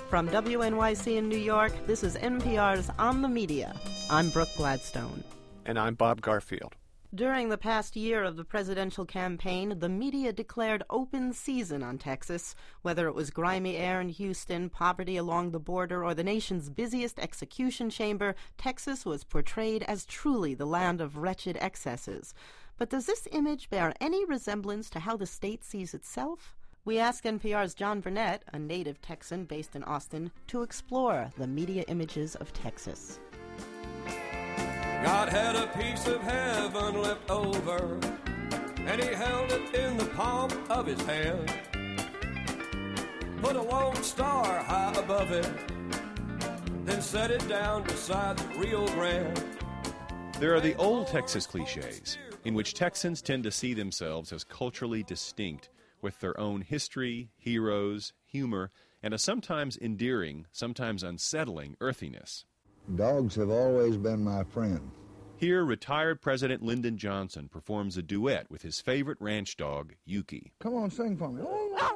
From WNYC in New York, this is NPR's On the Media. I'm Brooke Gladstone. And I'm Bob Garfield. During the past year of the presidential campaign, the media declared open season on Texas. Whether it was grimy air in Houston, poverty along the border, or the nation's busiest execution chamber, Texas was portrayed as truly the land of wretched excesses. But does this image bear any resemblance to how the state sees itself? We asked NPR's John Burnett, a native Texan based in Austin, to explore the media images of Texas. God had a piece of heaven left over, and he held it in the palm of his hand. Put a lone star high above it, then set it down beside the Rio Grande. There are the old Texas cliches, in which Texans tend to see themselves as culturally distinct, with their own history, heroes, humor, and a sometimes endearing, sometimes unsettling earthiness. Dogs have always been my friend. Here, retired President Lyndon Johnson performs a duet with his favorite ranch dog, Yuki. Come on, sing for me.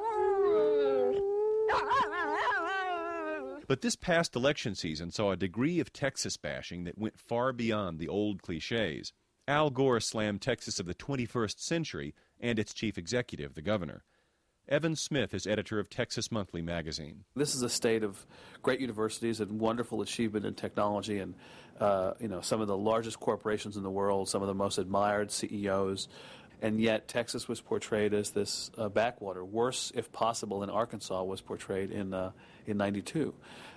But this past election season saw a degree of Texas bashing that went far beyond the old cliches. Al Gore slammed Texas of the 21st century and its chief executive, the governor. Evan Smith is editor of Texas Monthly magazine. This is a state of great universities and wonderful achievement in technology and some of the largest corporations in the world, some of the most admired CEOs. And yet Texas was portrayed as this backwater, worse, if possible, than Arkansas was portrayed in 92.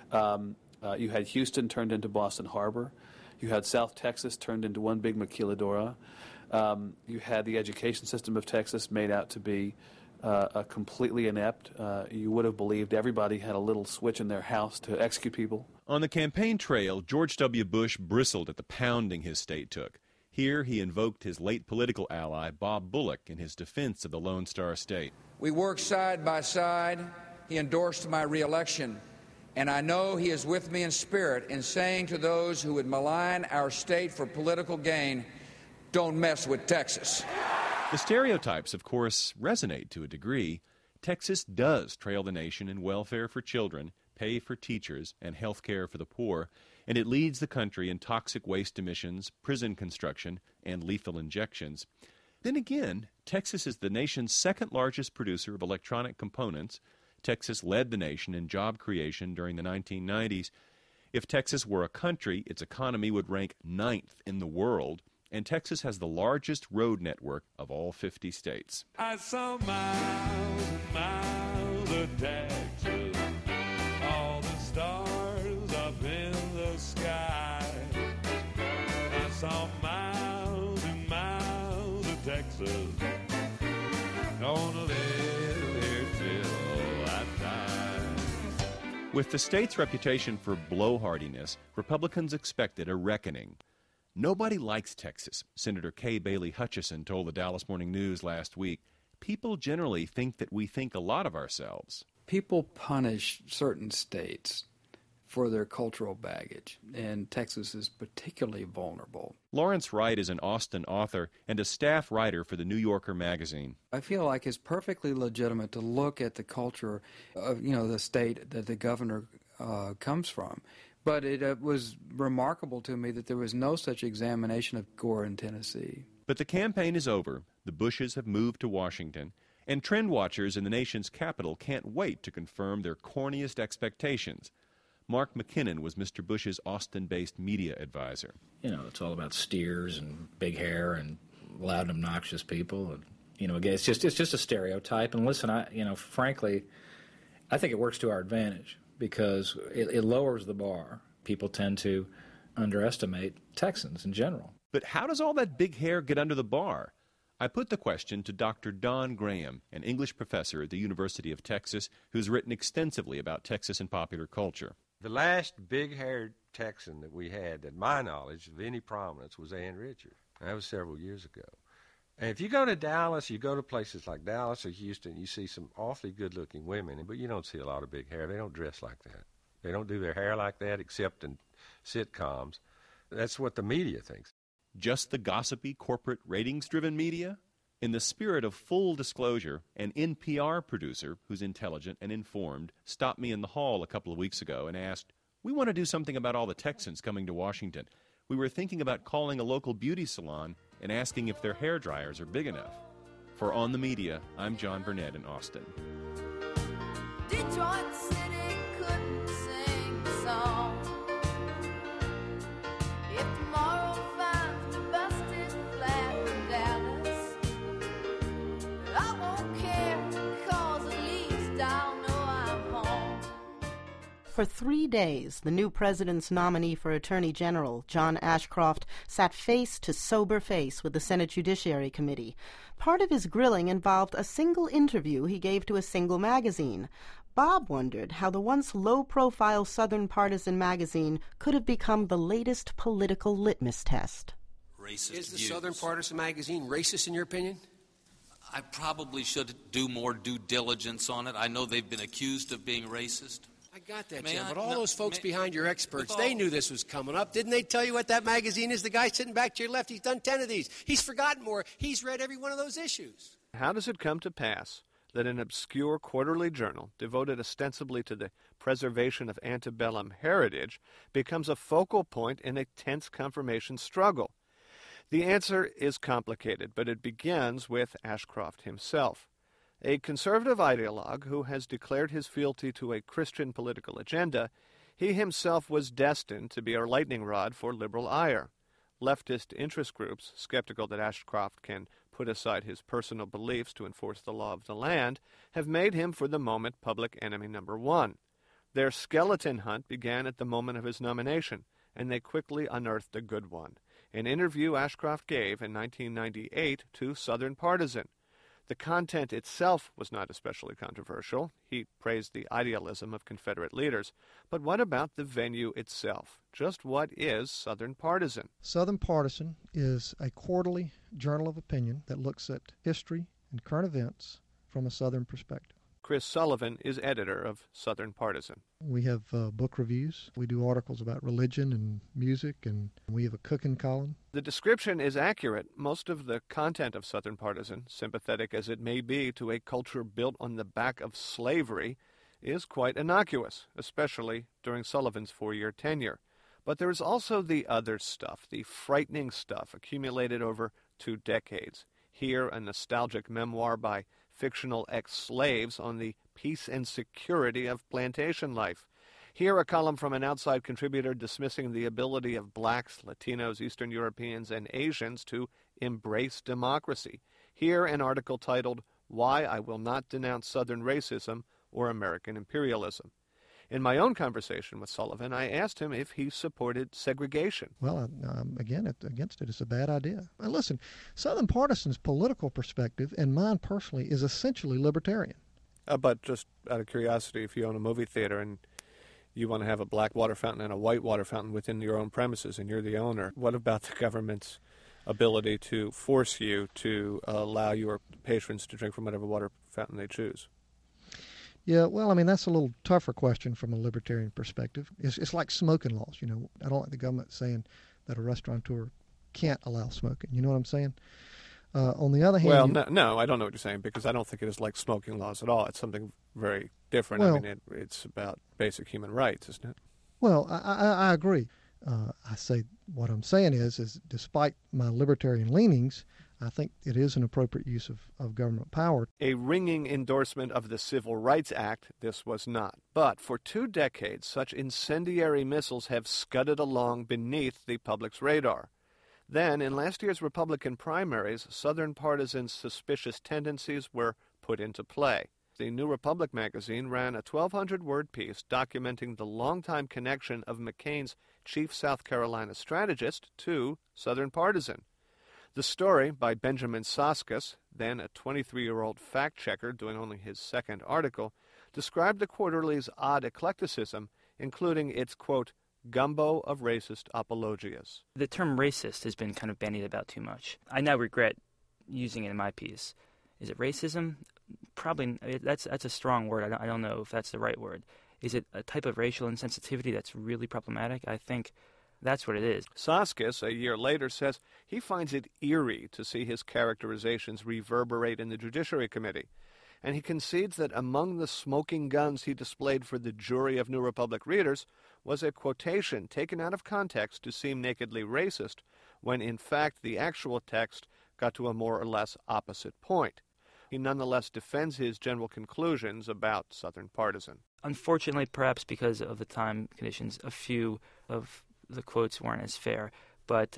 You had Houston turned into Boston Harbor. You had South Texas turned into one big maquiladora. You had the education system of Texas made out to be completely inept. You would have believed everybody had a little switch in their house to execute people. On the campaign trail, George W. Bush bristled at the pounding his state took. Here he invoked his late political ally, Bob Bullock, in his defense of the Lone Star State. We worked side by side. He endorsed my reelection. And I know he is with me in spirit in saying to those who would malign our state for political gain, don't mess with Texas. The stereotypes, of course, resonate to a degree. Texas does trail the nation in welfare for children, pay for teachers, and health care for the poor, and it leads the country in toxic waste emissions, prison construction, and lethal injections. Then again, Texas is the nation's second largest producer of electronic components. Texas led the nation in job creation during the 1990s. If Texas were a country, its economy would rank 9th in the world, and Texas has the largest road network of all 50 states. I saw miles and miles of Texas, all the stars up in the sky. I saw miles and miles of Texas, gonna live here till I die. With the state's reputation for blowhardiness, Republicans expected a reckoning. Nobody likes Texas, Senator Kay Bailey Hutchison told the Dallas Morning News last week. People generally think that we think a lot of ourselves. People punish certain states for their cultural baggage, and Texas is particularly vulnerable. Lawrence Wright is an Austin author and a staff writer for the New Yorker magazine. I feel like it's perfectly legitimate to look at the culture of, the state that the governor comes from. But it was remarkable to me that there was no such examination of Gore in Tennessee. But the campaign is over. The Bushes have moved to Washington, and trend watchers in the nation's capital can't wait to confirm their corniest expectations. Mark McKinnon was Mr. Bush's Austin-based media advisor. It's all about steers and big hair and loud and obnoxious people. And, again, it's just a stereotype. And listen, frankly, I think it works to our advantage because it lowers the bar. People tend to underestimate Texans in general. But how does all that big hair get under the bar? I put the question to Dr. Don Graham, an English professor at the University of Texas who's written extensively about Texas and popular culture. The last big-haired Texan that we had, that my knowledge of any prominence, was Ann Richards. That was several years ago. And if you go to Dallas, you go to places like Dallas or Houston, you see some awfully good-looking women, but you don't see a lot of big hair. They don't dress like that. They don't do their hair like that except in sitcoms. That's what the media thinks. Just the gossipy, corporate, ratings-driven media? In the spirit of full disclosure, an NPR producer who's intelligent and informed stopped me in the hall a couple of weeks ago and asked, "We want to do something about all the Texans coming to Washington. We were thinking about calling a local beauty salon and asking if their hair dryers are big enough." For On the Media, I'm John Burnett in Austin. Detroit City couldn't sing the song. If tomorrow finds me busted flat in Dallas, I won't care, 'cause at least I'll know I'm home. For 3 days, the new president's nominee for Attorney General, John Ashcroft, sat face to sober face with the Senate Judiciary Committee. Part of his grilling involved a single interview he gave to a single magazine. Bob wondered how the once low-profile Southern Partisan magazine could have become the latest political litmus test. Racist Is the views. Southern Partisan magazine racist in your opinion? I probably should do more due diligence on it. I know they've been accused of being racist. I got that, May Jim, I- but all no, those folks may- behind your experts, with they all- knew this was coming up. Didn't they tell you what that magazine is? The guy sitting back to your left, he's done 10 of these. He's forgotten more. He's read every one of those issues. How does it come to pass that an obscure quarterly journal devoted ostensibly to the preservation of antebellum heritage becomes a focal point in a tense confirmation struggle? The answer is complicated, but it begins with Ashcroft himself. A conservative ideologue who has declared his fealty to a Christian political agenda, he himself was destined to be a lightning rod for liberal ire. Leftist interest groups, skeptical that Ashcroft can put aside his personal beliefs to enforce the law of the land, have made him for the moment public enemy number one. Their skeleton hunt began at the moment of his nomination, and they quickly unearthed a good one, an interview Ashcroft gave in 1998 to Southern Partisan. The content itself was not especially controversial. He praised the idealism of Confederate leaders. But what about the venue itself? Just what is Southern Partisan? Southern Partisan is a quarterly journal of opinion that looks at history and current events from a Southern perspective. Chris Sullivan is editor of Southern Partisan. We have book reviews. We do articles about religion and music, and we have a cooking column. The description is accurate. Most of the content of Southern Partisan, sympathetic as it may be to a culture built on the back of slavery, is quite innocuous, especially during Sullivan's 4-year tenure. But there is also the other stuff, the frightening stuff accumulated over 2 decades. Here, a nostalgic memoir by fictional ex-slaves on the peace and security of plantation life. Here, a column from an outside contributor dismissing the ability of blacks, Latinos, Eastern Europeans, and Asians to embrace democracy. Here, an article titled, "Why I Will Not Denounce Southern Racism or American Imperialism." In my own conversation with Sullivan, I asked him if he supported segregation. Well, again, against it. It's a bad idea. And listen, Southern Partisan's political perspective, and mine personally, is essentially libertarian. But just out of curiosity, if you own a movie theater and you want to have a black water fountain and a white water fountain within your own premises and you're the owner, what about the government's ability to force you to allow your patrons to drink from whatever water fountain they choose? Yeah, well, I mean, that's a little tougher question from a libertarian perspective. It's like smoking laws, you know. I don't like the government saying that a restaurateur can't allow smoking. You know what I'm saying? On the other hand... Well, no, I don't know what you're saying, because I don't think it is like smoking laws at all. It's something very different. Well, I mean, it's about basic human rights, isn't it? Well, I agree. I say what I'm saying is despite my libertarian leanings, I think it is an appropriate use of government power. A ringing endorsement of the Civil Rights Act, this was not. But for 2 decades, such incendiary missiles have scudded along beneath the public's radar. Then, in last year's Republican primaries, Southern Partisan's suspicious tendencies were put into play. The New Republic magazine ran a 1,200-word piece documenting the longtime connection of McCain's chief South Carolina strategist to Southern Partisan. The story, by Benjamin Soskus, then a 23-year-old fact-checker doing only his 2nd article, described the quarterly's odd eclecticism, including its, quote, gumbo of racist apologias. The term racist has been kind of bandied about too much. I now regret using it in my piece. Is it racism? Probably. That's a strong word. I don't know if that's the right word. Is it a type of racial insensitivity that's really problematic? I think That's what it is. Soskis, a year later, says he finds it eerie to see his characterizations reverberate in the Judiciary Committee, and he concedes that among the smoking guns he displayed for the jury of New Republic readers was a quotation taken out of context to seem nakedly racist, when in fact the actual text got to a more or less opposite point. He nonetheless defends his general conclusions about Southern Partisan. Unfortunately, perhaps because of the time conditions, a few of the quotes weren't as fair, but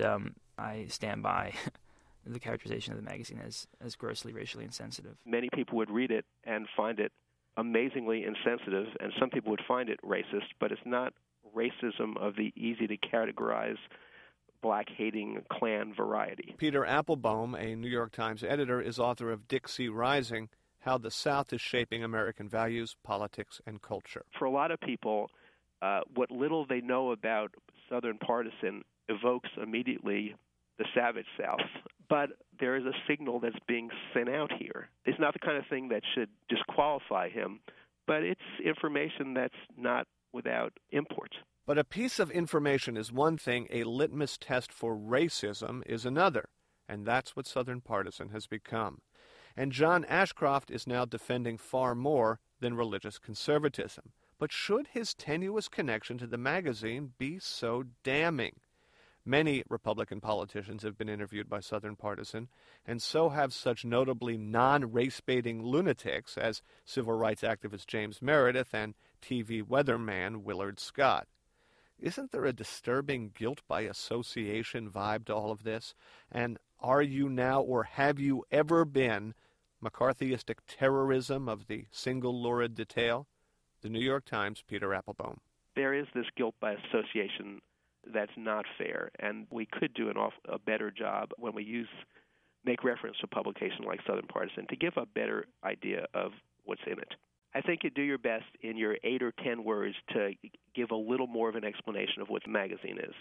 I stand by the characterization of the magazine as grossly racially insensitive. Many people would read it and find it amazingly insensitive, and some people would find it racist, but it's not racism of the easy-to-categorize black-hating Klan variety. Peter Applebaum, a New York Times editor, is author of Dixie Rising, How the South is Shaping American Values, Politics, and Culture. For a lot of people, what little they know about Southern Partisan evokes immediately the savage South. But there is a signal that's being sent out here. It's not the kind of thing that should disqualify him, but it's information that's not without import. But a piece of information is one thing, a litmus test for racism is another, and that's what Southern Partisan has become. And John Ashcroft is now defending far more than religious conservatism. But should his tenuous connection to the magazine be so damning? Many Republican politicians have been interviewed by Southern Partisan, and so have such notably non-race-baiting lunatics as civil rights activist James Meredith and TV weatherman Willard Scott. Isn't there a disturbing guilt by association vibe to all of this? And are you now, or have you ever been, McCarthyistic terrorism of the single lurid detail? The New York Times, Peter Applebaum. There is this guilt by association that's not fair, and we could do a better job when we make reference to a publication like Southern Partisan to give a better idea of what's in it. I think you do your best in your 8 or 10 words to give a little more of an explanation of what the magazine is.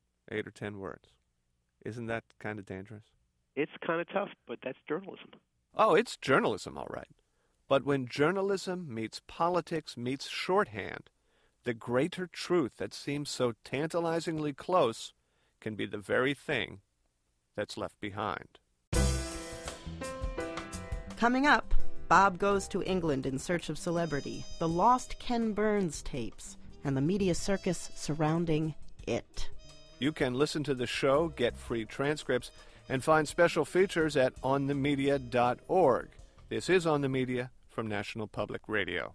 8 or 10 words. Isn't that kind of dangerous? It's kind of tough, but that's journalism. Oh, it's journalism, all right. But when journalism meets politics meets shorthand, the greater truth that seems so tantalizingly close can be the very thing that's left behind. Coming up, Bob goes to England in search of celebrity, the lost Ken Burns tapes, and the media circus surrounding it. You can listen to the show, get free transcripts, and find special features at onthemedia.org. This is On the Media from National Public Radio.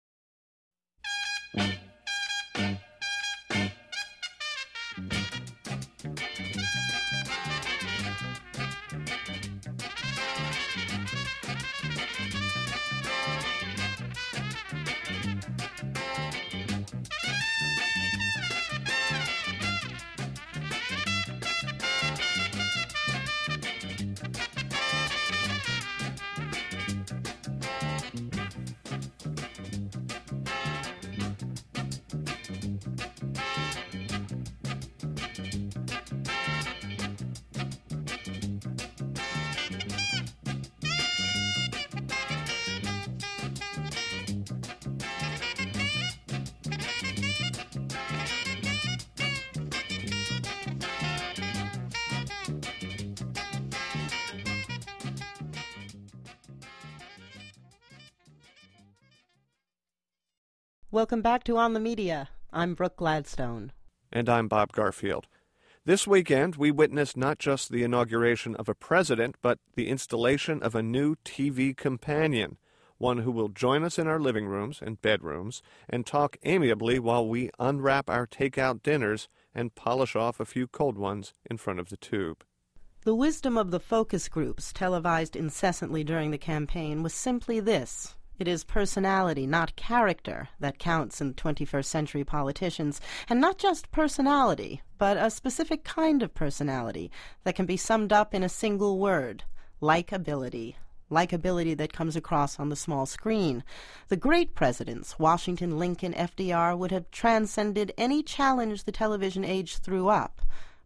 Welcome back to On the Media. I'm Brooke Gladstone. And I'm Bob Garfield. This weekend, we witnessed not just the inauguration of a president, but the installation of a new TV companion, one who will join us in our living rooms and bedrooms and talk amiably while we unwrap our takeout dinners and polish off a few cold ones in front of the tube. The wisdom of the focus groups televised incessantly during the campaign was simply this. It is personality, not character, that counts in 21st century politicians, and not just personality, but a specific kind of personality that can be summed up in a single word, likability. Likability that comes across on the small screen. The great presidents, Washington, Lincoln, FDR, would have transcended any challenge the television age threw up.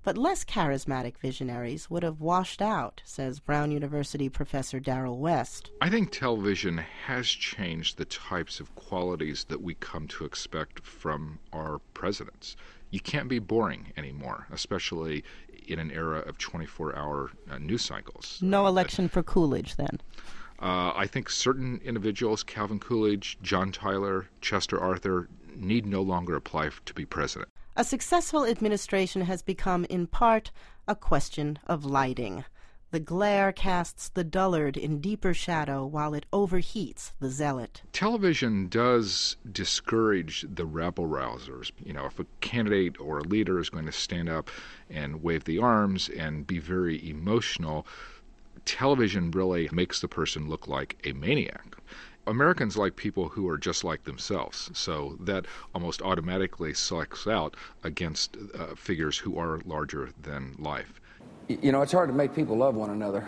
but less charismatic visionaries would have washed out, says Brown University professor Darrell West. I think television has changed the types of qualities that we come to expect from our presidents. You can't be boring anymore, especially in an era of 24-hour news cycles. No election for Coolidge, then? I think certain individuals, Calvin Coolidge, John Tyler, Chester Arthur, need no longer apply to be president. A successful administration has become, in part, a question of lighting. The glare casts the dullard in deeper shadow while it overheats the zealot. Television does discourage the rabble-rousers. You know, if a candidate or a leader is going to stand up and wave the arms and be very emotional, television really makes the person look like a maniac. Americans like people who are just like themselves, so that almost automatically selects out against figures who are larger than life. You know, it's hard to make people love one another.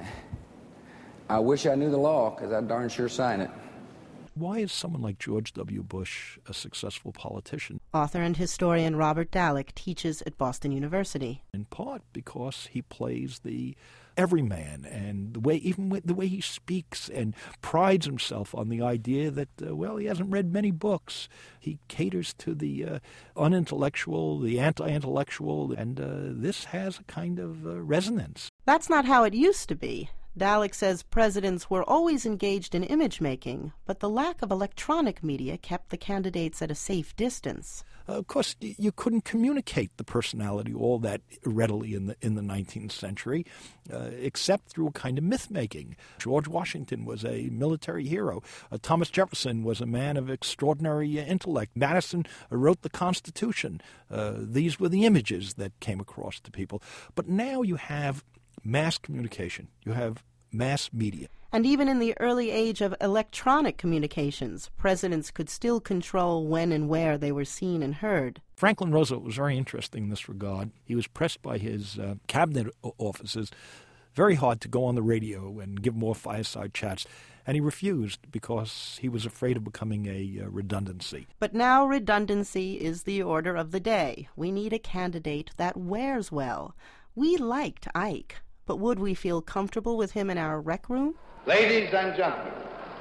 I wish I knew the law, because I'd darn sure sign it. Why is someone like George W. Bush a successful politician? Author and historian Robert Dallek teaches at Boston University. In part because he plays the everyman, and the way he speaks and prides himself on the idea that, he hasn't read many books. He caters to the unintellectual, the anti-intellectual, and this has a kind of resonance. That's not how it used to be. Dallek says presidents were always engaged in image-making, but the lack of electronic media kept the candidates at a safe distance. Of course, you couldn't communicate the personality all that readily in the 19th century, except through a kind of myth-making. George Washington was a military hero. Thomas Jefferson was a man of extraordinary intellect. Madison wrote the Constitution. These were the images that came across to people. But now you have mass communication. You have mass media. And even in the early age of electronic communications, presidents could still control when and where they were seen and heard. Franklin Roosevelt was very interesting in this regard. He was pressed by his cabinet officers very hard to go on the radio and give more fireside chats, and he refused because he was afraid of becoming a redundancy. But now redundancy is the order of the day. We need a candidate that wears well. We liked Ike, but would we feel comfortable with him in our rec room? Ladies and gentlemen,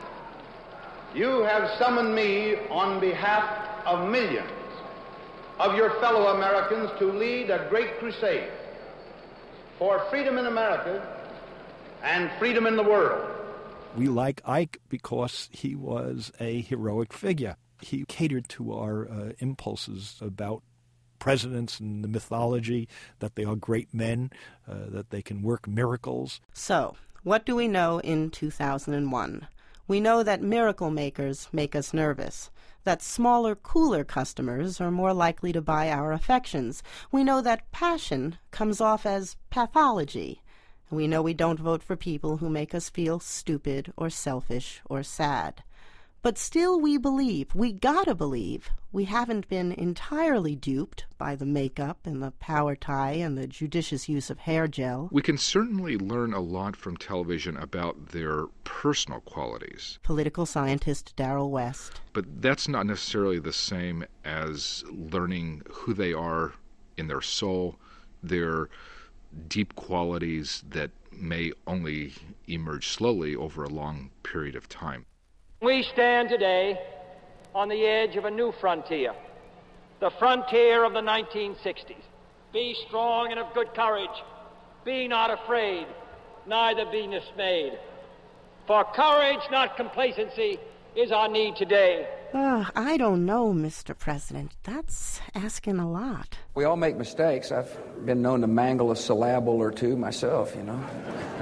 you have summoned me on behalf of millions of your fellow Americans to lead a great crusade for freedom in America and freedom in the world. We like Ike because he was a heroic figure. He catered to our impulses about presidents and the mythology, that they are great men, that they can work miracles. So, what do we know in 2001? We know that miracle makers make us nervous, that smaller, cooler customers are more likely to buy our affections. We know that passion comes off as pathology. We know we don't vote for people who make us feel stupid or selfish or sad. But still we gotta believe, we haven't been entirely duped by the makeup and the power tie and the judicious use of hair gel. We can certainly learn a lot from television about their personal qualities. Political scientist Darrell West. But that's not necessarily the same as learning who they are in their soul, their deep qualities that may only emerge slowly over a long period of time. We stand today on the edge of a new frontier, the frontier of the 1960s. Be strong and of good courage. Be not afraid, neither be dismayed. For courage, not complacency, is our need today. I don't know, Mr. President. That's asking a lot. We all make mistakes. I've been known to mangle a syllable or two myself, you know.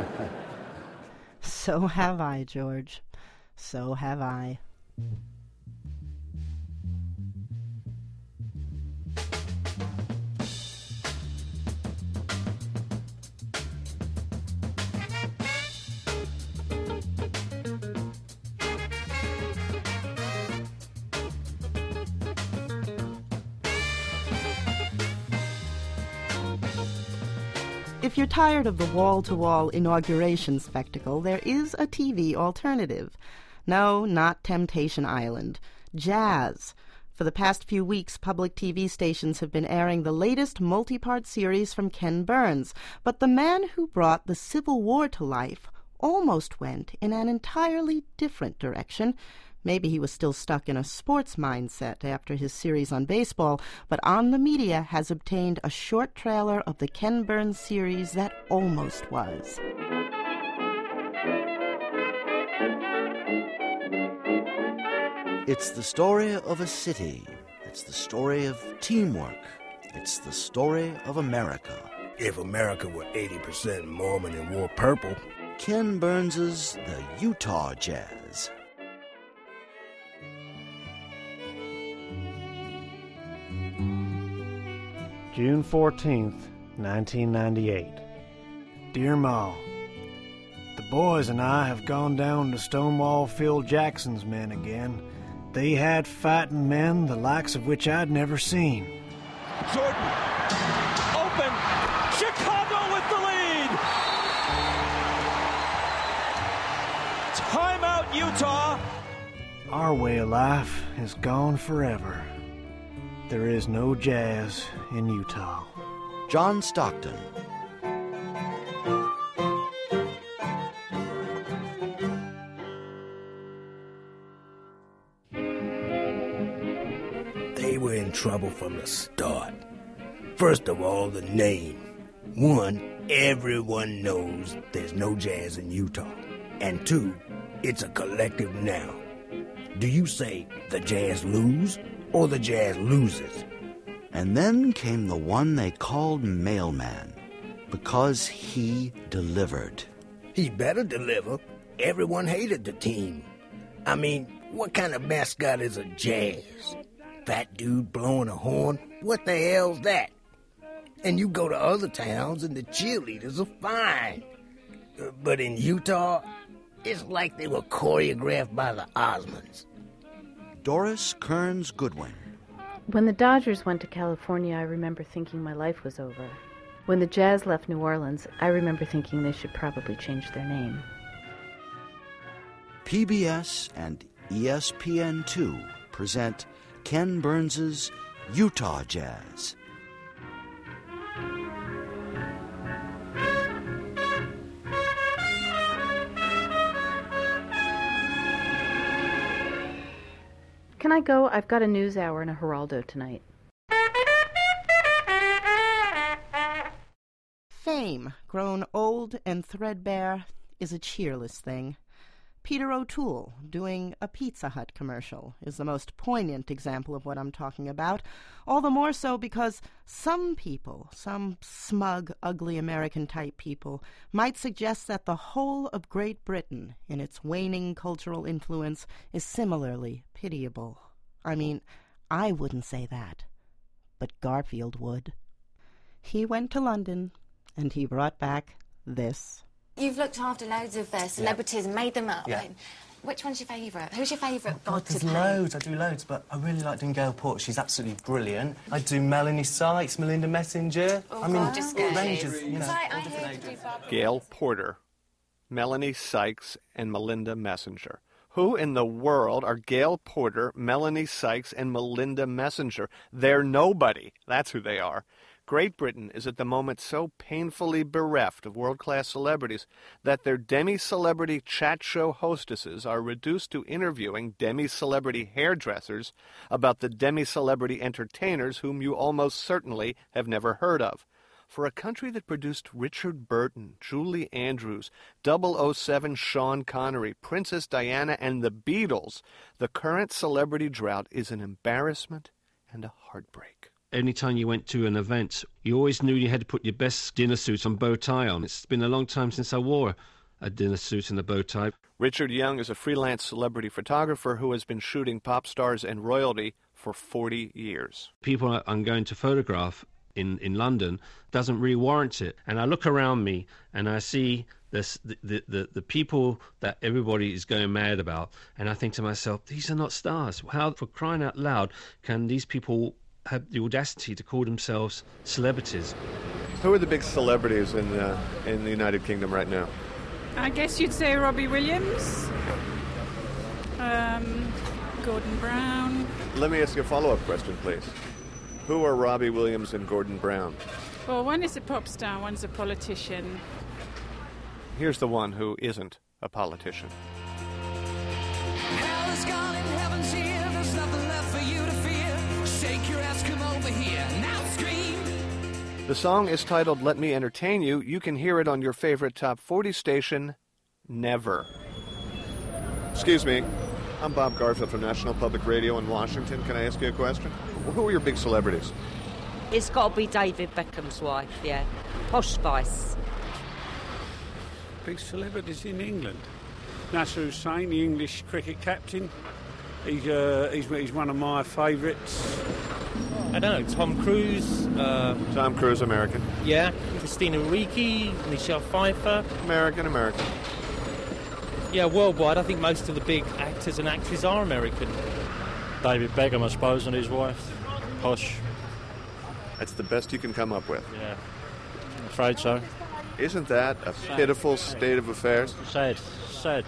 So have I, George. So have I. If you're tired of the wall-to-wall inauguration spectacle, there is a TV alternative. No, not Temptation Island. Jazz. For the past few weeks, public TV stations have been airing the latest multi-part series from Ken Burns. But the man who brought the Civil War to life almost went in an entirely different direction. Maybe he was still stuck in a sports mindset after his series on baseball, but On the Media has obtained a short trailer of the Ken Burns series that almost was. It's the story of a city. It's the story of teamwork. It's the story of America. If America were 80% Mormon and wore purple. Ken Burns's The Utah Jazz. June 14th, 1998. Dear Ma, the boys and I have gone down to Stonewall Phil Jackson's men again. They had fighting men the likes of which I'd never seen. Jordan, open, Chicago with the lead! Timeout, Utah! Our way of life is gone forever. There is no jazz in Utah. John Stockton. They were in trouble from the start. First of all, the name. One, everyone knows there's no jazz in Utah. And two, it's a collective noun. Do you say the Jazz lose or the Jazz loses? And then came the one they called Mailman, because he delivered. He better deliver. Everyone hated the team. I mean, what kind of mascot is a Jazz? Fat dude blowing a horn? What the hell's that? And you go to other towns and the cheerleaders are fine. But in Utah, it's like they were choreographed by the Osmonds. Doris Kearns Goodwin. When the Dodgers went to California, I remember thinking my life was over. When the Jazz left New Orleans, I remember thinking they should probably change their name. PBS and ESPN2 present Ken Burns's Utah Jazz. Can I go? I've got a news hour and a Geraldo tonight. Fame, grown old and threadbare, is a cheerless thing. Peter O'Toole doing a Pizza Hut commercial is the most poignant example of what I'm talking about, all the more so because some people, some smug, ugly American-type people, might suggest that the whole of Great Britain, in its waning cultural influence, is similarly pitiable. I mean, I wouldn't say that, but Garfield would. He went to London, and he brought back this. You've looked after loads of celebrities and made them up. Yeah. Which one's your favourite? Who's your favourite God, god to there's play? loads. I do loads, but I really like doing Gail Porter. She's absolutely brilliant. I do Melanie Sykes, Melinda Messenger. Oh, I mean, gorgeous all girls. ranges, you know, I all heard different you do ages. Barbara. Gail Porter, Melanie Sykes, and Melinda Messenger. Who in the world are Gail Porter, Melanie Sykes, and Melinda Messenger? They're nobody. That's who they are. Great Britain is at the moment so painfully bereft of world-class celebrities that their demi-celebrity chat show hostesses are reduced to interviewing demi-celebrity hairdressers about the demi-celebrity entertainers whom you almost certainly have never heard of. For a country that produced Richard Burton, Julie Andrews, 007 Sean Connery, Princess Diana, and the Beatles, the current celebrity drought is an embarrassment and a heartbreak. Anytime you went to an event, you always knew you had to put your best dinner suit and bow tie on. It's been a long time since I wore a dinner suit and a bow tie. Richard Young is a freelance celebrity photographer who has been shooting pop stars and royalty for 40 years. People I'm going to photograph in London doesn't really warrant it. And I look around me and I see the people that everybody is going mad about. And I think to myself, these are not stars. How, for crying out loud, can these people have the audacity to call themselves celebrities? Who are the big celebrities in the United Kingdom right now? I guess you'd say Robbie Williams, Gordon Brown. Let me ask you a follow-up question, please. Who are Robbie Williams and Gordon Brown? Well, one is a pop star, one's a politician. Here's the one who isn't a politician. Hell is gone and heaven's here. There's nothing left for you to fear. Shake your ass, come over here. Now scream. The song is titled Let Me Entertain You. You can hear it on your favorite Top 40 station, Never. Excuse me. I'm Bob Garfield from National Public Radio in Washington. Can I ask you a question? Who are your big celebrities? It's got to be David Beckham's wife, yeah. Posh Spice. Big celebrities in England. Nasser Hussain, the English cricket captain. He's one of my favourites. I don't know, Tom Cruise. Tom Cruise, American. Yeah. Christina Ricci, Michelle Pfeiffer. American. Yeah, worldwide, I think most of the big actors and actresses are American. David Beckham, I suppose, and his wife. Posh. That's the best you can come up with. Yeah, I'm afraid so. Isn't that a pitiful state of affairs? Sad.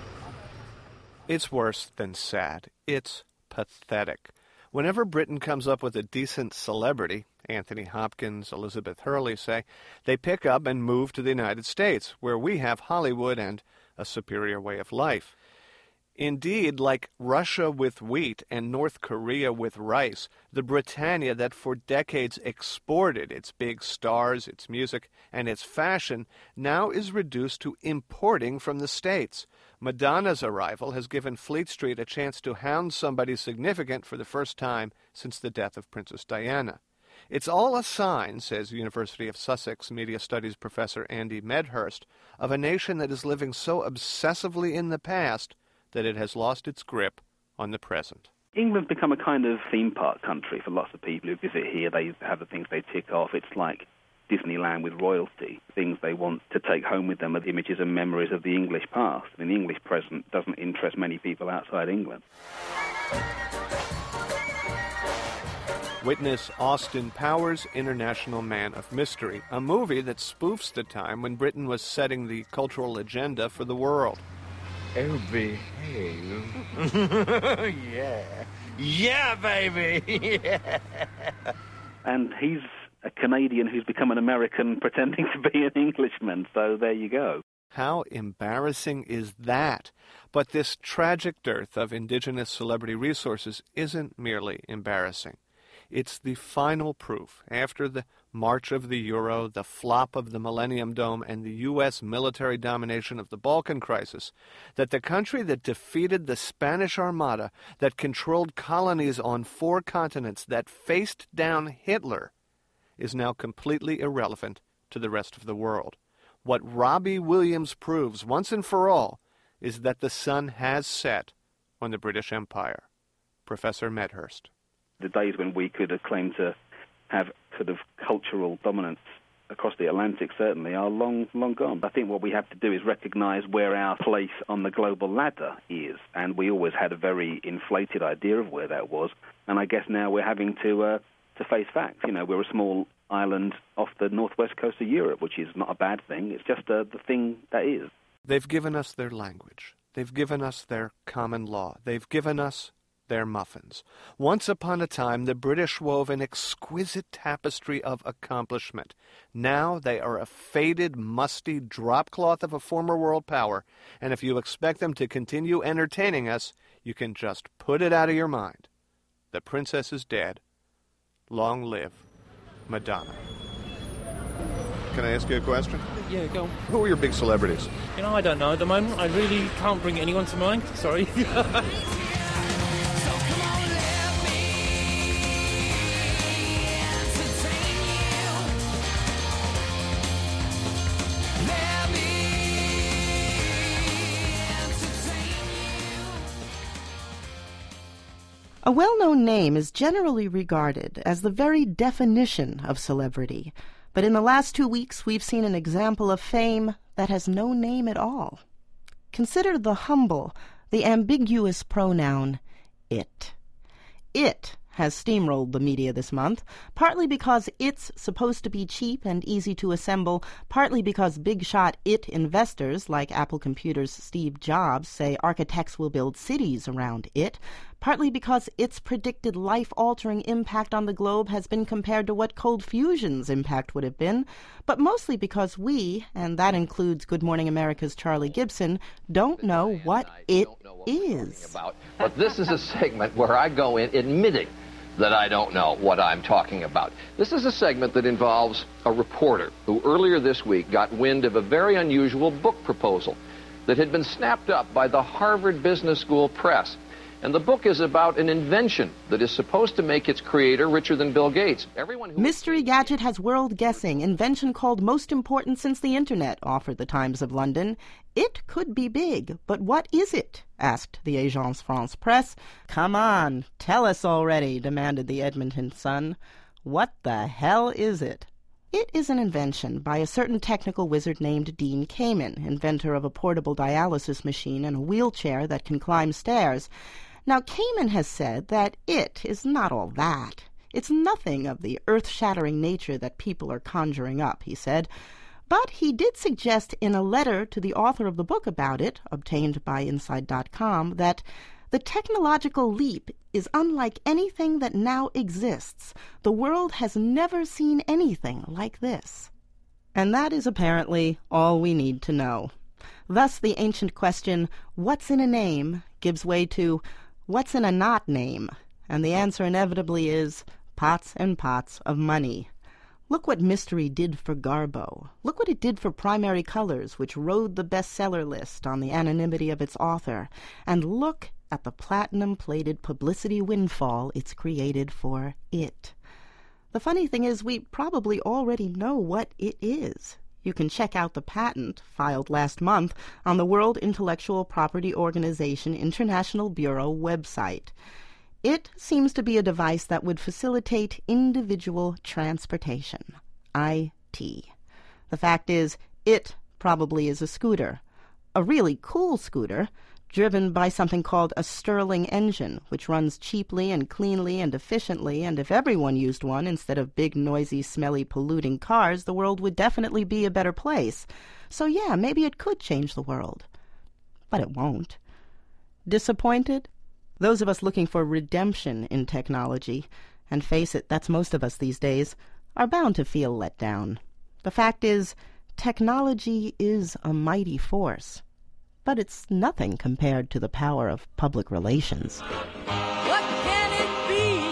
It's worse than sad. It's pathetic. Whenever Britain comes up with a decent celebrity, Anthony Hopkins, Elizabeth Hurley, say, they pick up and move to the United States, where we have Hollywood and a superior way of life. Indeed, like Russia with wheat and North Korea with rice, the Britannia that for decades exported its big stars, its music, and its fashion now is reduced to importing from the States. Madonna's arrival has given Fleet Street a chance to hound somebody significant for the first time since the death of Princess Diana. It's all a sign, says University of Sussex Media Studies professor Andy Medhurst, of a nation that is living so obsessively in the past that it has lost its grip on the present. England's become a kind of theme park country for lots of people who visit here. They have the things they tick off. It's like Disneyland with royalty. Things they want to take home with them are images and memories of the English past. I mean, the English present doesn't interest many people outside England. Witness Austin Powers' International Man of Mystery, a movie that spoofs the time when Britain was setting the cultural agenda for the world. Oh, behave. Yeah, baby. Yeah. And he's a Canadian who's become an American pretending to be an Englishman, so there you go. How embarrassing is that? But this tragic dearth of indigenous celebrity resources isn't merely embarrassing. It's the final proof, after the march of the euro, the flop of the Millennium Dome, and the U.S. military domination of the Balkan crisis, that the country that defeated the Spanish Armada, that controlled colonies on 4 continents, that faced down Hitler, is now completely irrelevant to the rest of the world. What Robbie Williams proves once and for all is that the sun has set on the British Empire. Professor Medhurst. The days when we could have claimed to have sort of cultural dominance across the Atlantic certainly are long gone. I think what we have to do is recognize where our place on the global ladder is, and we always had a very inflated idea of where that was, and I guess now we're having to face facts. You know, we're a small island off the northwest coast of Europe, which is not a bad thing. It's just the thing that is. They've given us their language. They've given us their common law. They've given us their muffins. Once upon a time, the British wove an exquisite tapestry of accomplishment. Now they are a faded, musty dropcloth of a former world power, and if you expect them to continue entertaining us, you can just put it out of your mind. The princess is dead. Long live Madonna. Can I ask you a question? Yeah, go on. Who are your big celebrities? You know, I don't know at the moment. I really can't bring anyone to mind. Sorry. A well-known name is generally regarded as the very definition of celebrity, but in the last 2 weeks we've seen an example of fame that has no name at all. Consider the humble, the ambiguous pronoun it. It has steamrolled the media this month, partly because it's supposed to be cheap and easy to assemble, partly because big-shot it investors like Apple Computer's Steve Jobs say architects will build cities around it, partly because its predicted life-altering impact on the globe has been compared to what cold fusion's impact would have been, but mostly because we, and that includes Good Morning America's Charlie Gibson, don't know what it is. But this is a segment where I go in admitting that I don't know what I'm talking about. This is a segment that involves a reporter who earlier this week got wind of a very unusual book proposal that had been snapped up by the Harvard Business School press. And the book is about an invention that is supposed to make its creator richer than Bill Gates. Mystery Gadget has world guessing, invention called most important since the internet, offered the Times of London. It could be big, but what is it? Asked the Agence France Presse. Come on, tell us already, demanded the Edmonton Sun. What the hell is it? It is an invention by a certain technical wizard named Dean Kamen, inventor of a portable dialysis machine and a wheelchair that can climb stairs. Now, Kamen has said that it is not all that. It's nothing of the earth-shattering nature that people are conjuring up, he said. But he did suggest in a letter to the author of the book about it, obtained by Inside.com, that the technological leap is unlike anything that now exists. The world has never seen anything like this. And that is apparently all we need to know. Thus the ancient question, what's in a name, gives way to, what's in a not name? And the answer inevitably is, pots and pots of money. Look what Mystery did for Garbo. Look what it did for Primary Colors, which rode the bestseller list on the anonymity of its author. And look at the platinum-plated publicity windfall it's created for it. The funny thing is, we probably already know what it is. You can check out the patent, filed last month, on the World Intellectual Property Organization International Bureau website. It seems to be a device that would facilitate individual transportation, IT. The fact is, it probably is a scooter, a really cool scooter, driven by something called a Stirling engine, which runs cheaply and cleanly and efficiently, and if everyone used one instead of big, noisy, smelly, polluting cars, the world would definitely be a better place. So yeah, maybe it could change the world. But it won't. Disappointed? Those of us looking for redemption in technology, and face it, that's most of us these days, are bound to feel let down. The fact is, technology is a mighty force. But it's nothing compared to the power of public relations. What can it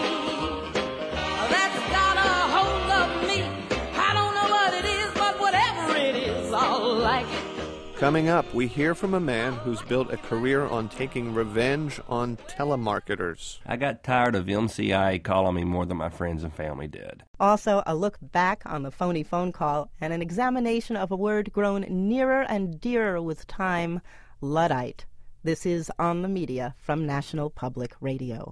be that's got a hold of me? I don't know what it is, but whatever it is, I'll like it. Coming up, we hear from a man who's built a career on taking revenge on telemarketers. I got tired of MCI calling me more than my friends and family did. Also, a look back on the phony phone call and an examination of a word grown nearer and dearer with time, Luddite. This is On the Media from National Public Radio.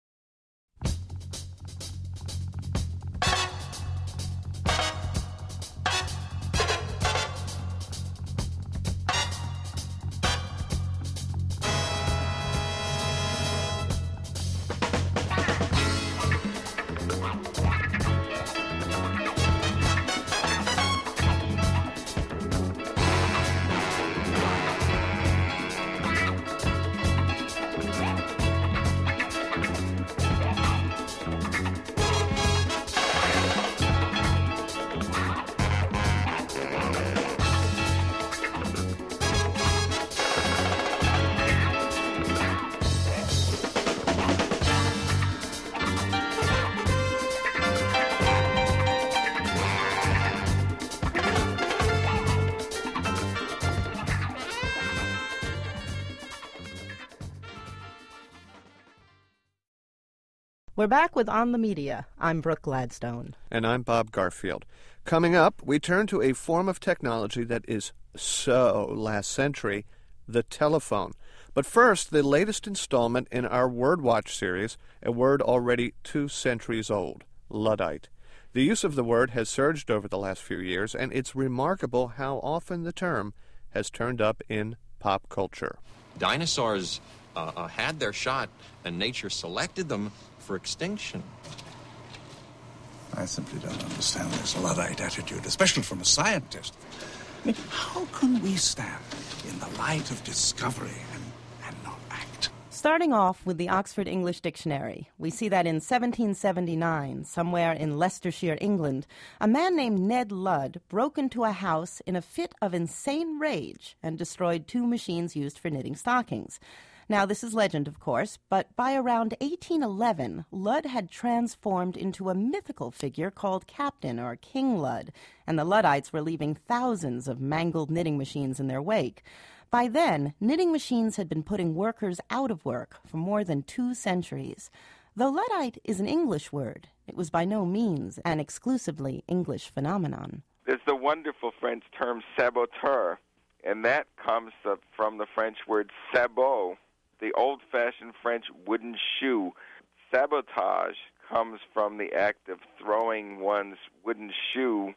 We're back with On the Media. I'm Brooke Gladstone. And I'm Bob Garfield. Coming up, we turn to a form of technology that is so last century, the telephone. But first, the latest installment in our Word Watch series, a word already 2 centuries old, Luddite. The use of the word has surged over the last few years, and it's remarkable how often the term has turned up in pop culture. Dinosaurs had their shot, and nature selected them for extinction. I simply don't understand this Luddite attitude, especially from a scientist. I mean, how can we stand in the light of discovery and not act? Starting off with the Oxford English Dictionary, we see that in 1779, somewhere in Leicestershire, England, a man named Ned Ludd broke into a house in a fit of insane rage and destroyed 2 machines used for knitting stockings. Now, this is legend, of course, but by around 1811, Ludd had transformed into a mythical figure called Captain or King Ludd, and the Luddites were leaving thousands of mangled knitting machines in their wake. By then, knitting machines had been putting workers out of work for more than 2 centuries. Though Luddite is an English word, it was by no means an exclusively English phenomenon. There's the wonderful French term saboteur, and that comes from the French word sabot, the old-fashioned French wooden shoe. Sabotage comes from the act of throwing one's wooden shoe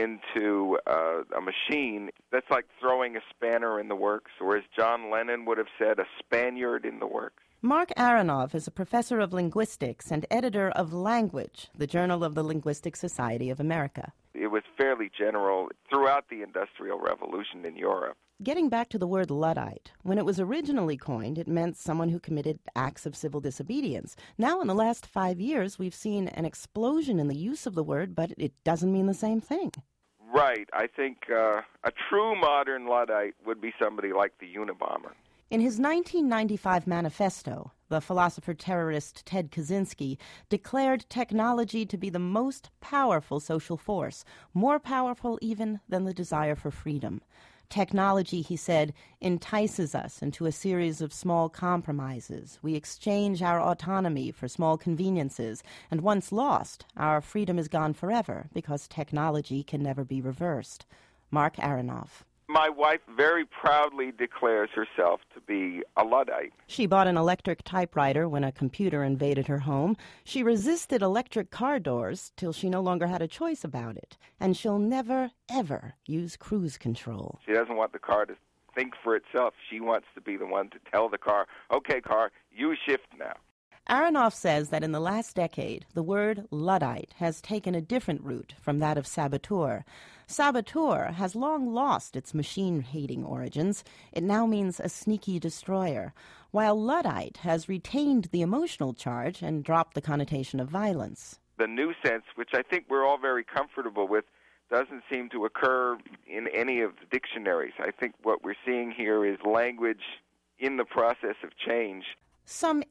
into a machine. That's like throwing a spanner in the works, or as John Lennon would have said, a Spaniard in the works. Mark Aronoff is a professor of linguistics and editor of Language, the journal of the Linguistic Society of America. It was fairly general throughout the Industrial Revolution in Europe. Getting back to the word Luddite, when it was originally coined, it meant someone who committed acts of civil disobedience. Now, in the last 5 years, we've seen an explosion in the use of the word, but it doesn't mean the same thing. Right. I think a true modern Luddite would be somebody like the Unabomber. In his 1995 manifesto, the philosopher-terrorist Ted Kaczynski declared technology to be the most powerful social force, more powerful even than the desire for freedom. Technology, he said, entices us into a series of small compromises. We exchange our autonomy for small conveniences, and once lost, our freedom is gone forever because technology can never be reversed. Mark Aronoff. My wife very proudly declares herself to be a Luddite. She bought an electric typewriter when a computer invaded her home. She resisted electric car doors till she no longer had a choice about it. And she'll never, ever use cruise control. She doesn't want the car to think for itself. She wants to be the one to tell the car, okay, car, you shift now. Aronoff says that in the last decade, the word Luddite has taken a different route from that of saboteur. Saboteur has long lost its machine-hating origins. It now means a sneaky destroyer, while Luddite has retained the emotional charge and dropped the connotation of violence. The new sense, which I think we're all very comfortable with, doesn't seem to occur in any of the dictionaries. I think what we're seeing here is language in the process of change. Some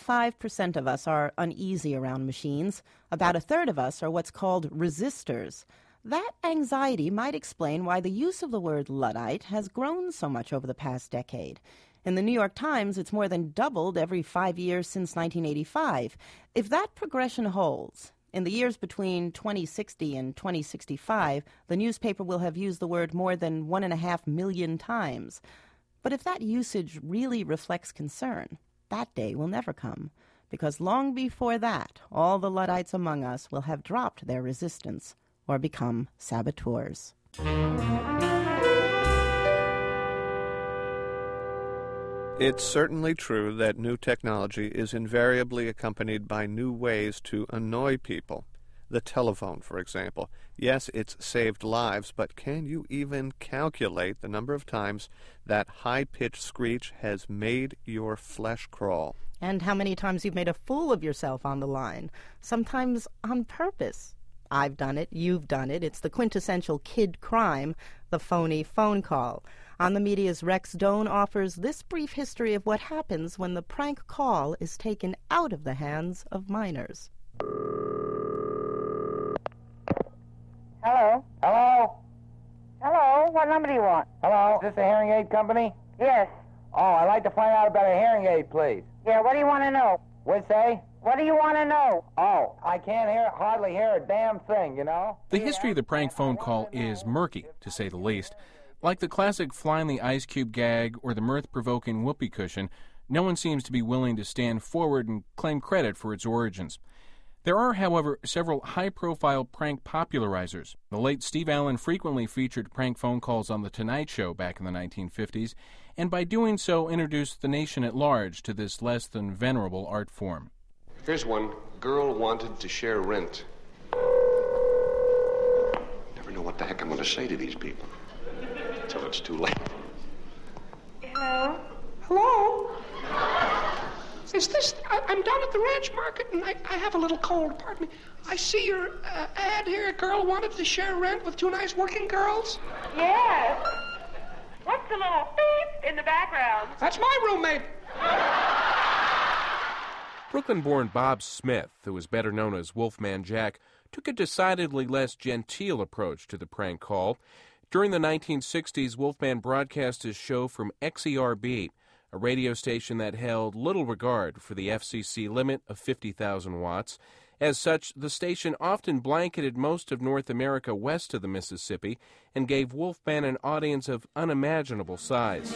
85% of us are uneasy around machines. About a third of us are what's called resistors. That anxiety might explain why the use of the word Luddite has grown so much over the past decade. In the New York Times, it's more than doubled every 5 years since 1985. If that progression holds, in the years between 2060 and 2065, the newspaper will have used the word more than 1.5 million times. But if that usage really reflects concern, that day will never come, because long before that, all the Luddites among us will have dropped their resistance or become saboteurs. It's certainly true that new technology is invariably accompanied by new ways to annoy people. The telephone, for example. Yes, it's saved lives, but can you even calculate the number of times that high-pitched screech has made your flesh crawl? And how many times you've made a fool of yourself on the line, sometimes on purpose. I've done it, you've done it. It's the quintessential kid crime, the phony phone call. On the Media's Rex Doan offers this brief history of what happens when the prank call is taken out of the hands of minors. Hello? Hello? Hello? What number do you want? Hello? Is this a hearing aid company? Yes. Oh, I'd like to find out about a hearing aid, please. Yeah, what do you want to know? What'd you say? What do you want to know? Oh, I can't hardly hear a damn thing, you know? The history of the prank phone call is murky, to say the least. Like the classic fly in the ice cube gag or the mirth-provoking whoopee cushion, no one seems to be willing to stand forward and claim credit for its origins. There are, however, several high-profile prank popularizers. The late Steve Allen frequently featured prank phone calls on The Tonight Show back in the 1950s, and by doing so introduced the nation at large to this less than venerable art form. Here's one. Girl wanted to share rent. Never know what the heck I'm going to say to these people until it's too late. Hello? Hello? Is this... I'm down at the ranch market, and I have a little cold, pardon me. I see your ad here. A girl wanted to share rent with two nice working girls. Yes. What's the little beep in the background? That's my roommate. Brooklyn-born Bob Smith, who was better known as Wolfman Jack, took a decidedly less genteel approach to the prank call. During the 1960s, Wolfman broadcast his show from XERB, a radio station that held little regard for the FCC limit of 50,000 watts. As such, the station often blanketed most of North America west of the Mississippi and gave Wolfman an audience of unimaginable size.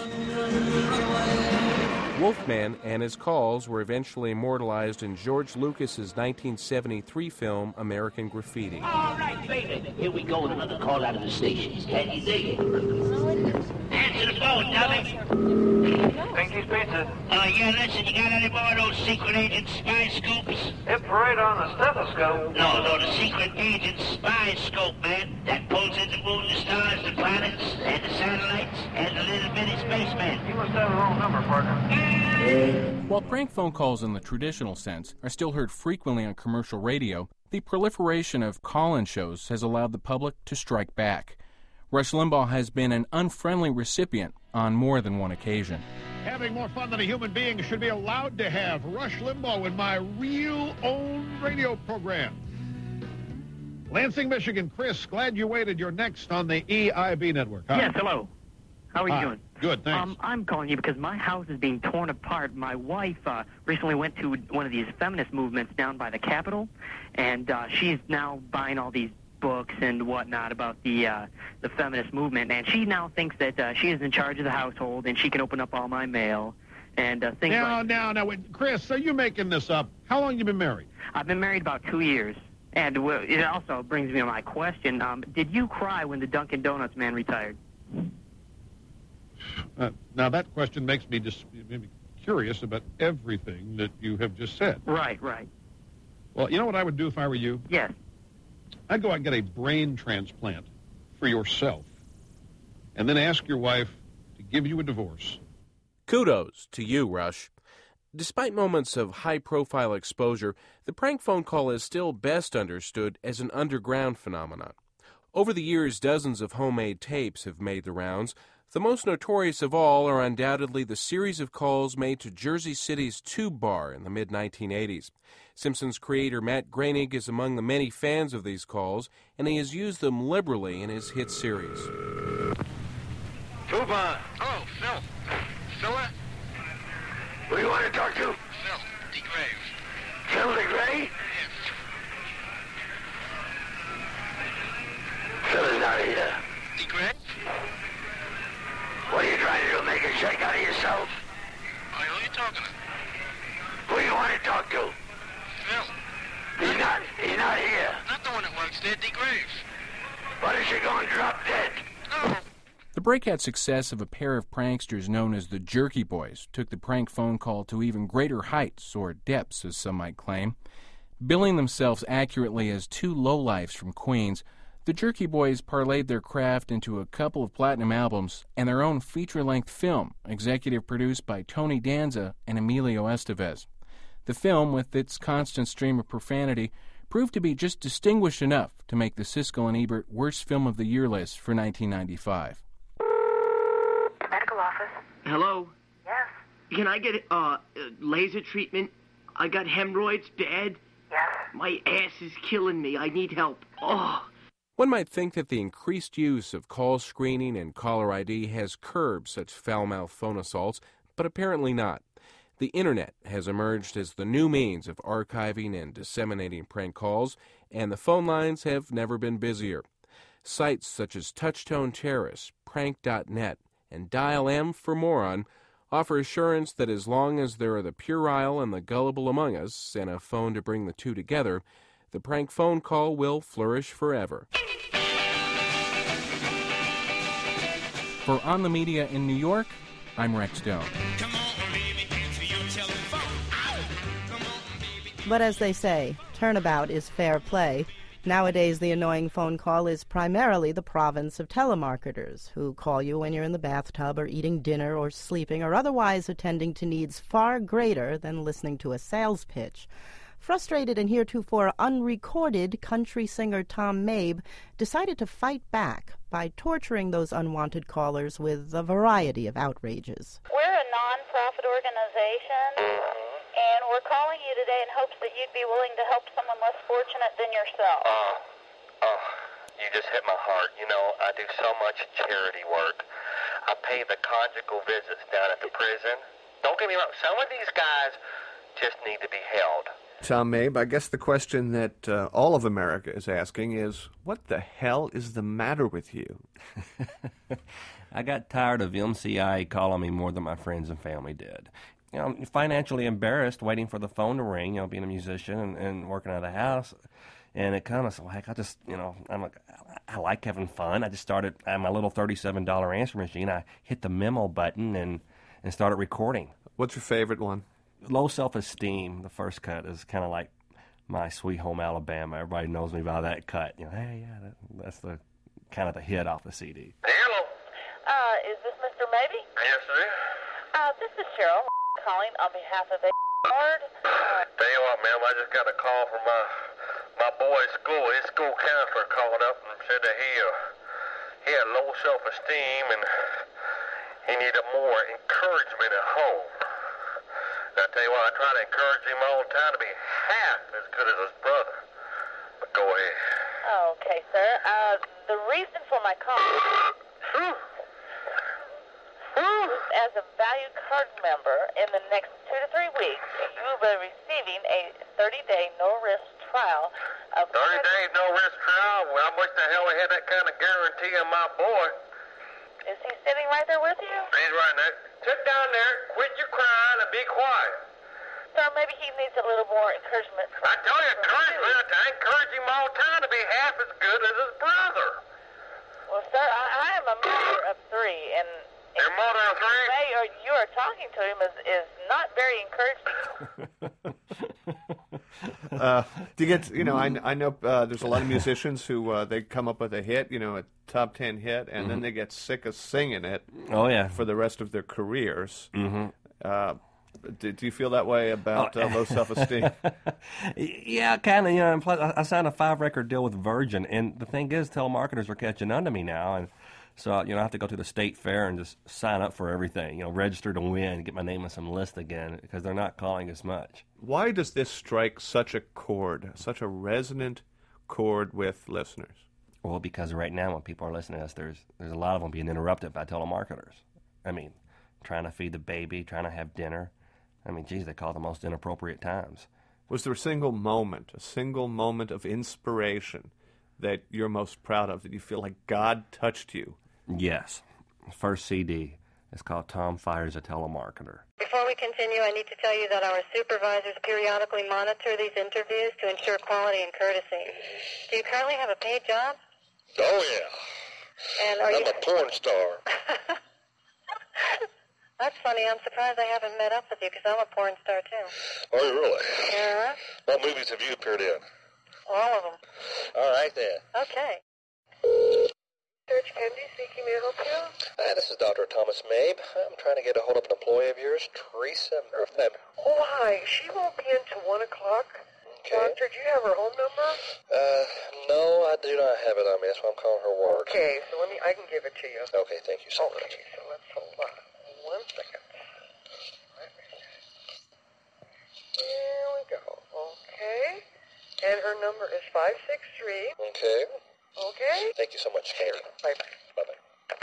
Wolfman and his calls were eventually immortalized in George Lucas's 1973 film American Graffiti. All right, baby. Here we go with another call out of the stations. Can you dig it? Answer the phone, dummy. Pinky's Pizza. Yeah, listen, you got any more of those secret agent spy scopes? Infrared on the stethoscope. No, the secret agent spy scope, man. That pulls in the moon, the stars, the planets, and the satellites, and the little bitty spaceman. You must have the wrong number, partner. While prank phone calls in the traditional sense are still heard frequently on commercial radio, the proliferation of call-in shows has allowed the public to strike back. Rush Limbaugh has been an unfriendly recipient on more than one occasion. Having more fun than a human being should be allowed to have. Rush Limbaugh in my real own radio program. Lansing, Michigan. Chris, glad you waited. You're next on the EIB network. Hi. Yes, hello. How are you doing? Good, thanks. I'm calling you because my house is being torn apart. My wife recently went to one of these feminist movements down by the Capitol, and she's now buying all these books and whatnot about the feminist movement, and she now thinks that she is in charge of the household and she can open up all my mail and things like... Now, wait, Chris, are you making this up? How long have you been married? I've been married about 2 years. And it also brings me to my question. Did you cry when the Dunkin' Donuts man retired? Now, that question makes me just maybe curious about everything that you have just said. Right. Well, you know what I would do if I were you? Yes. I'd go out and get a brain transplant for yourself, and then ask your wife to give you a divorce. Kudos to you, Rush. Despite moments of high-profile exposure, the prank phone call is still best understood as an underground phenomenon. Over the years, dozens of homemade tapes have made the rounds. The most notorious of all are undoubtedly the series of calls made to Jersey City's Tube Bar in the mid-1980s. Simpsons creator Matt Groening is among the many fans of these calls, and he has used them liberally in his hit series. Tube Bar. Oh, Phil. Philip? Who do you want to talk to? Phil DeGrave. Phil DeGrave? Yes. Phil is not here. DeGrave? What are you trying to do, make a shake out of yourself? Who are you talking to? Who do you want to talk to? Phil. He's not here. Not the one that works there, DeGrave. Why don't you go and drop dead? No. The breakout success of a pair of pranksters known as the Jerky Boys took the prank phone call to even greater heights, or depths, as some might claim. Billing themselves accurately as two lowlifes from Queens, the Jerky Boys parlayed their craft into a couple of platinum albums and their own feature-length film, executive produced by Tony Danza and Emilio Estevez. The film, with its constant stream of profanity, proved to be just distinguished enough to make the Siskel and Ebert Worst Film of the Year list for 1995. Medical office. Hello? Yes. Can I get laser treatment? I got hemorrhoids bad. Yes. My ass is killing me. I need help. Oh. One might think that the increased use of call screening and caller ID has curbed such foul-mouthed phone assaults, but apparently not. The Internet has emerged as the new means of archiving and disseminating prank calls, and the phone lines have never been busier. Sites such as Touchtone Terrace, Prank.net, and Dial M for Moron offer assurance that as long as there are the puerile and the gullible among us and a phone to bring the two together, the prank phone call will flourish forever. For On the Media in New York, I'm Rex Stone. But as they say, turnabout is fair play. Nowadays, the annoying phone call is primarily the province of telemarketers, who call you when you're in the bathtub or eating dinner or sleeping or otherwise attending to needs far greater than listening to a sales pitch. Frustrated and heretofore unrecorded country singer Tom Mabe decided to fight back by torturing those unwanted callers with a variety of outrages. We're a non-profit organization, and we're calling you today in hopes that you'd be willing to help someone less fortunate than yourself. You just hit my heart. You know, I do so much charity work. I pay the conjugal visits down at the prison. Don't get me wrong, some of these guys just need to be held. Tom Mabe, I guess the question that all of America is asking is, what the hell is the matter with you? I got tired of MCI calling me more than my friends and family did. You know, I'm financially embarrassed waiting for the phone to ring, you know, being a musician and working out of the house. And it kind of like, I just, you know, I like having fun. I just started at my little $37 answer machine. I hit the memo button and started recording. What's your favorite one? Low Self-Esteem, the first cut, is kind of like My Sweet Home Alabama. Everybody knows me by that cut. You know, hey, yeah, that's the kind of the hit off the CD. Hello. Is this Mr. Maybe? Yes, sir. This is Cheryl calling on behalf of a card. Tell you what, ma'am, I just got a call from my boy's school. His school counselor called up and said that he had low self-esteem and he needed more encouragement at home. I tell you what, I try to encourage him all the time to be half as good as his brother. But go ahead. Okay, sir. The reason for my call as a valued card member, in the next 2 to 3 weeks, you will be receiving a 30-day no-risk trial of 30-day no-risk trial? Well, I wish the hell we had that kind of guarantee on my boy. Is he sitting right there with you? He's right there. Sit down there, quit your crying, and be quiet. Sir, maybe he needs a little more encouragement. I tell you, encouragement. I encourage him all the time to be half as good as his brother. Well, sir, I am a mother of 3, and your mother of 3? The way you are talking to him is not very encouraging. Do you get, you know, I know there's a lot of musicians who they come up with a hit, you know, a top 10 hit, and then they get sick of singing it. Oh, yeah. For the rest of their careers. Mm-hmm. Do you feel that way about low self-esteem? Yeah, kind of. You know, and plus, I signed a 5-record deal with Virgin, and the thing is, telemarketers are catching on to me now, and so, you know, I have to go to the state fair and just sign up for everything, you know, register to win, get my name on some list again, because they're not calling as much. Why does this strike such a chord, such a resonant chord with listeners? Well, because right now when people are listening to us, there's a lot of them being interrupted by telemarketers. I mean, trying to feed the baby, trying to have dinner. I mean, geez, they call the most inappropriate times. Was there a single moment of inspiration that you're most proud of, that you feel like God touched you? Yes. First CD. It's called Tom Fires a Telemarketer. Before we continue, I need to tell you that our supervisors periodically monitor these interviews to ensure quality and courtesy. Do you currently have a paid job? Oh, yeah. And I'm a porn star. That's funny. I'm surprised I haven't met up with you because I'm a porn star, too. Are you really? Yeah. What movies have you appeared in? All of them. All right, then. Okay. Search Kendi speaking. May I help you? This is Dr. Thomas Mabe. I'm trying to get a hold of an employee of yours, Teresa Murphy. Oh, hi. She won't be until 1 o'clock. Okay. Doctor, do you have her home number? No, I do not have it on me. That's why I'm calling her work. Okay, so I can give it to you. Okay, thank you so much. Okay, so let's hold on 1 second. Here we go. Okay. And her number is 563. Okay. Okay. Thank you so much. Okay. Bye-bye. Bye-bye.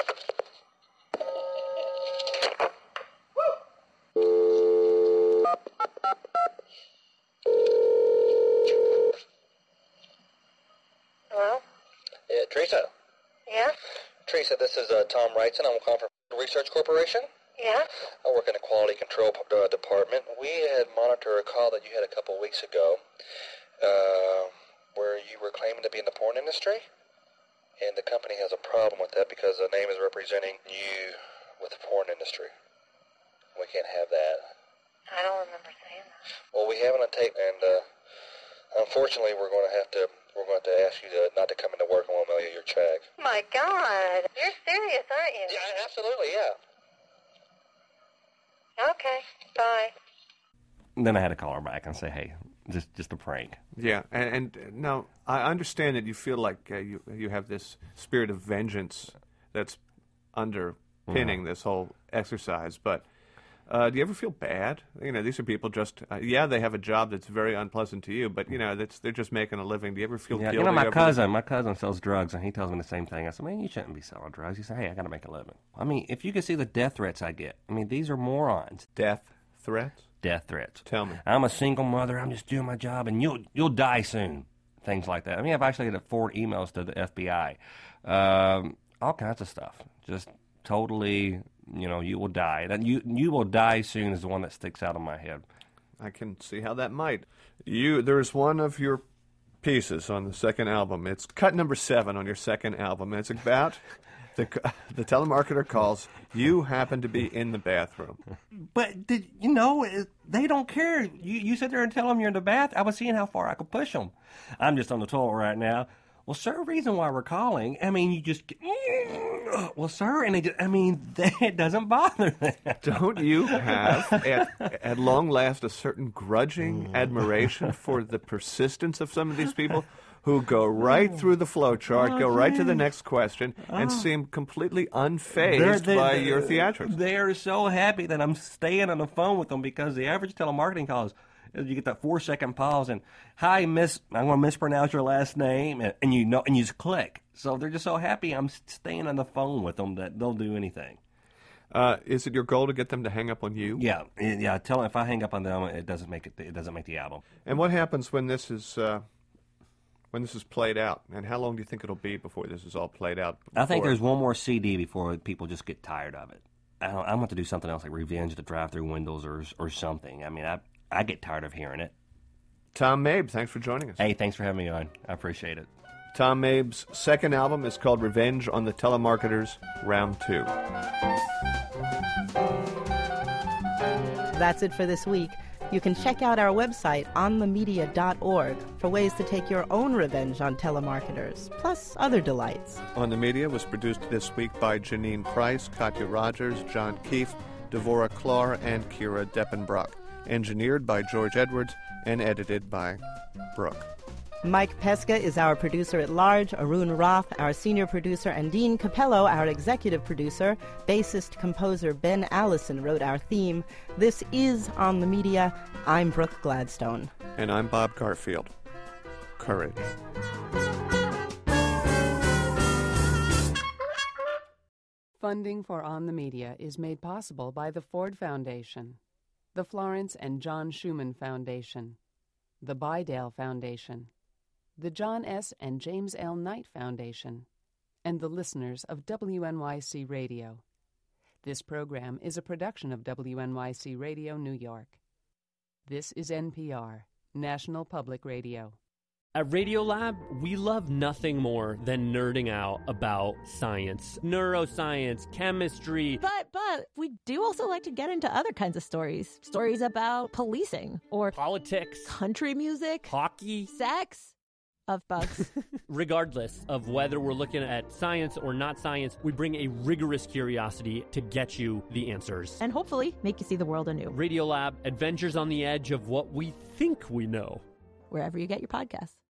Hello? Yeah, Teresa. Yes? Teresa, this is Tom Wrightson. I'm calling from Research Corporation. Yes? I work in the quality control department. We had monitored a call that you had a couple of weeks ago where you were claiming to be in the porn industry. And the company has a problem with that because the name is representing you with the porn industry. We can't have that. I don't remember saying that. Well, we have it on tape, and Unfortunately, we're going to have to ask you not to come into work, and we'll mail you your check. My God. You're serious, aren't you? Yeah, absolutely, yeah. Okay. Bye. Then I had to call her back and say, hey, just a prank. Yeah, and now I understand that you feel like you have this spirit of vengeance that's underpinning this whole exercise, but do you ever feel bad? You know, these are people just, they have a job that's very unpleasant to you, but, you know, they're just making a living. Do you ever feel guilty? You know, my cousin sells drugs, and he tells me the same thing. I said, man, you shouldn't be selling drugs. He said, hey, I got to make a living. I mean, if you could see the death threats I get, I mean, these are morons. Death threats? Death threats. Tell me. I'm a single mother. I'm just doing my job, and you'll die soon. Things like that. I mean, I've actually had 4 emails to the FBI. All kinds of stuff. Just totally, you know, you will die. That you will die soon is the one that sticks out of my head. I can see how that might. There's one of your pieces on the second album. It's cut number 7 on your second album. And it's about the telemarketer calls. You happen to be in the bathroom. But, they don't care. You sit there and tell them you're in the bath. I was seeing how far I could push them. I'm just on the toilet right now. Well, sir, reason why we're calling, I mean, you just, well, sir, and it doesn't bother them. Don't you have, at long last, a certain grudging admiration for the persistence of some of these people who go right through the flow chart, go right to the next question, and seem completely unfazed by your theatrics? They are so happy that I'm staying on the phone with them, because the average telemarketing call is, you get that 4-second pause and, hi, miss, I'm going to mispronounce your last name, and you just click. So they're just so happy I'm staying on the phone with them that they'll do anything. Is it your goal to get them to hang up on you? Yeah. Tell them if I hang up on them, it doesn't make the album. And what happens when this is played out? And how long do you think it'll be before this is all played out? I think there's one more CD before people just get tired of it. I want to do something else like Revenge of the Drive-Thru Windows or something. I mean, I get tired of hearing it. Tom Mabe, thanks for joining us. Hey, thanks for having me on. I appreciate it. Tom Mabe's second album is called Revenge on the Telemarketers, Round 2. That's it for this week. You can check out our website, onthemedia.org, for ways to take your own revenge on telemarketers, plus other delights. On the Media was produced this week by Janine Price, Katya Rogers, John Keefe, Devorah Clar, and Kira Deppenbrock. Engineered by George Edwards and edited by Brooke. Mike Pesca is our producer at large, Arun Roth, our senior producer, and Dean Capello, our executive producer. Bassist-composer Ben Allison wrote our theme. This is On the Media. I'm Brooke Gladstone. And I'm Bob Garfield. Courage. Funding for On the Media is made possible by the Ford Foundation, the Florence and John Schumann Foundation, the Bydale Foundation, the John S. and James L. Knight Foundation, and the listeners of WNYC Radio. This program is a production of WNYC Radio, New York. This is NPR, National Public Radio. At Radiolab, we love nothing more than nerding out about science, neuroscience, chemistry. But we do also like to get into other kinds of stories. Stories about policing or politics, country music, hockey, sex, of bugs. Regardless of whether we're looking at science or not science, we bring a rigorous curiosity to get you the answers. And hopefully make you see the world anew. Radiolab, adventures on the edge of what we think we know. Wherever you get your podcasts.